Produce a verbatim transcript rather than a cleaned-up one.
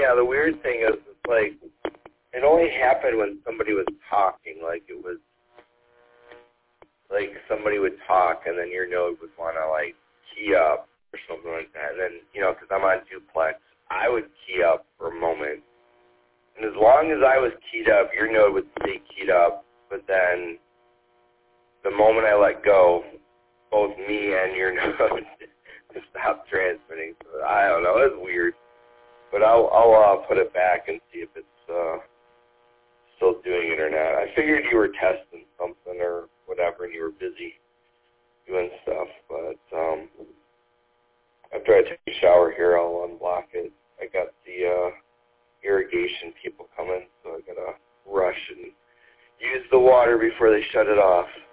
yeah, the weird thing is, it's like, it only happened when somebody was talking. Like, it was, like, somebody would talk, and then your node would want to, like, key up or something like that. And then, you know, because I'm on duplex, I would key up for a moment. And as long as I was keyed up, your node would stay keyed up. But then the moment I let go, both me and your node stopped transmitting. So I don't know. It's weird. But I'll, I'll uh, put it back and see if it's uh, still doing it or not. I figured you were testing something or whatever, and you were busy doing stuff. But um, after I take a shower here, I'll unblock it. I got the uh, irrigation people coming, so I got to rush and use the water before they shut it off.